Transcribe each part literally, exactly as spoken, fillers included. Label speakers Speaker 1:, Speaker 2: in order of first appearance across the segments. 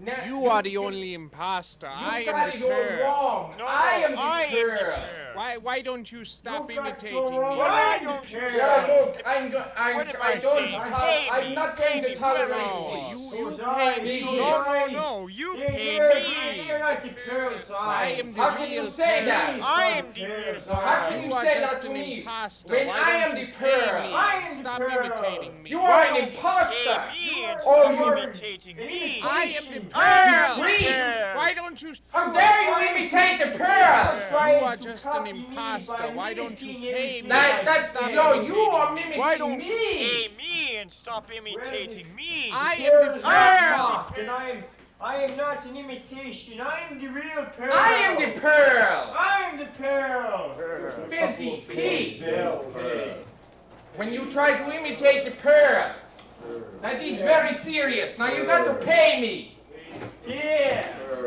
Speaker 1: No,
Speaker 2: You are the only imposter.
Speaker 1: You
Speaker 2: I
Speaker 1: got
Speaker 2: am
Speaker 1: it
Speaker 2: the
Speaker 1: all
Speaker 2: pearl.
Speaker 1: wrong.
Speaker 3: No,
Speaker 1: I
Speaker 3: no,
Speaker 1: am the
Speaker 3: I am the
Speaker 1: pearl.
Speaker 3: pearl.
Speaker 2: Why why don't you stop
Speaker 4: You got
Speaker 2: imitating
Speaker 4: it
Speaker 2: me?
Speaker 4: all
Speaker 3: Why
Speaker 4: wrong.
Speaker 3: don't you
Speaker 4: Yeah,
Speaker 3: stop?
Speaker 1: Yeah, look, I'm go I,
Speaker 3: What am
Speaker 1: I
Speaker 3: I
Speaker 1: don't
Speaker 3: saying?
Speaker 1: to-
Speaker 3: Pay
Speaker 1: I'm
Speaker 3: me,
Speaker 1: not
Speaker 3: pay
Speaker 1: going to
Speaker 3: me,
Speaker 1: tolerate
Speaker 2: No,
Speaker 1: this.
Speaker 2: you
Speaker 4: Those
Speaker 2: you
Speaker 4: eyes,
Speaker 2: pay me.
Speaker 4: those
Speaker 3: No, no,
Speaker 4: eyes.
Speaker 3: no, you
Speaker 4: They're-
Speaker 3: pay
Speaker 4: they're-
Speaker 3: me.
Speaker 4: They're like the pearl's
Speaker 2: I
Speaker 4: eyes.
Speaker 2: am the
Speaker 1: How can you
Speaker 2: real
Speaker 1: say
Speaker 2: pearl.
Speaker 1: that?
Speaker 4: These
Speaker 3: I
Speaker 4: are
Speaker 3: am the
Speaker 4: pearl's
Speaker 3: real
Speaker 1: How can
Speaker 4: eyes.
Speaker 1: you
Speaker 2: You are
Speaker 1: say
Speaker 2: just
Speaker 1: that
Speaker 2: an
Speaker 1: to me
Speaker 2: imposter.
Speaker 1: when
Speaker 2: Why
Speaker 1: I
Speaker 2: don't
Speaker 1: am
Speaker 2: you
Speaker 1: the
Speaker 2: pay
Speaker 1: pearl?
Speaker 2: me?
Speaker 4: I am the
Speaker 2: Stop
Speaker 4: pearl.
Speaker 2: imitating me.
Speaker 1: You
Speaker 2: Why
Speaker 1: are an
Speaker 2: don't
Speaker 1: imposter.
Speaker 3: Pay me and
Speaker 1: Oh,
Speaker 3: stop
Speaker 1: you-
Speaker 3: imitating me.
Speaker 2: I am the
Speaker 1: Are
Speaker 2: pearl.
Speaker 1: you free?
Speaker 3: Pearl.
Speaker 2: Why don't you?
Speaker 1: How dare you imitate the pearl?
Speaker 2: You are just an imposter. Why don't you pay me?
Speaker 1: That, that's,
Speaker 2: Stop
Speaker 1: no, you
Speaker 2: imitating
Speaker 1: are
Speaker 2: me.
Speaker 1: mimicking
Speaker 2: Why don't
Speaker 1: me.
Speaker 2: you
Speaker 3: Pay me and stop imitating me.
Speaker 2: I am the pearl.
Speaker 4: And I am, I am not an imitation. I am the real pearl.
Speaker 1: I am the pearl.
Speaker 4: I am the pearl.
Speaker 1: Filthy pig. When you try to imitate the pearl, that is very serious. Now you got to pay me.
Speaker 4: Yeah.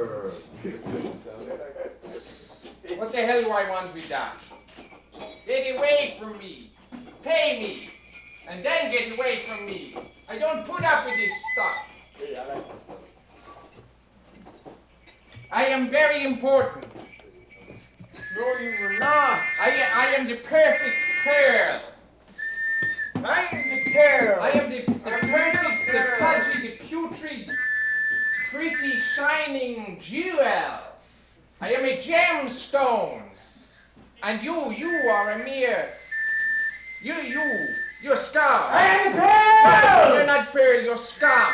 Speaker 1: What the hell do I want with that? Get away from me. Pay me. And then get away from me. I don't put up with this stuff. I am very important.
Speaker 4: No, you were not.
Speaker 1: I, I am the perfect pearl.
Speaker 4: I am the pearl.
Speaker 1: I am the, the
Speaker 4: I'm
Speaker 1: perfect,
Speaker 4: the
Speaker 1: the
Speaker 4: pearl.
Speaker 1: pudgy, the putrid, pretty, shining jewel. I am a gemstone. And you, you are a mere, you, you, you're scum.
Speaker 4: I am the pearl.
Speaker 1: You're not pearl, you're scum.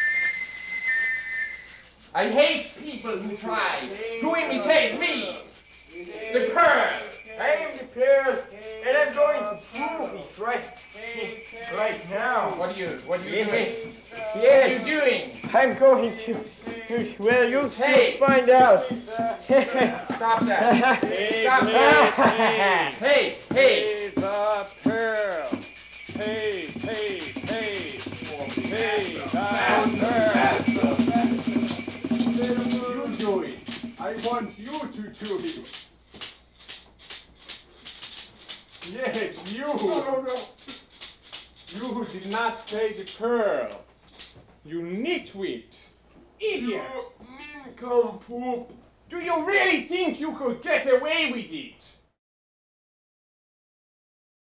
Speaker 1: I hate people who try to imitate me, the pearl.
Speaker 4: I am the pearl, and I'm going to prove it right, right now.
Speaker 1: What are you, what are you doing?
Speaker 4: Yes.
Speaker 1: What are
Speaker 4: Yes.
Speaker 1: you doing?
Speaker 4: I'm going to, to well, you'll
Speaker 1: Hey.
Speaker 4: soon find out.
Speaker 1: Stop that. Stop that. Hey, hey.
Speaker 3: Pay the pearl. Pay, pay, pay. Pay the pearl.
Speaker 5: You do it. I want you to do it. Yes, you.
Speaker 1: No, no, no.
Speaker 5: You did not pay the pearl. You nitwit. Idiot.
Speaker 4: Nincompoop.
Speaker 5: Do you really think you could get away with it?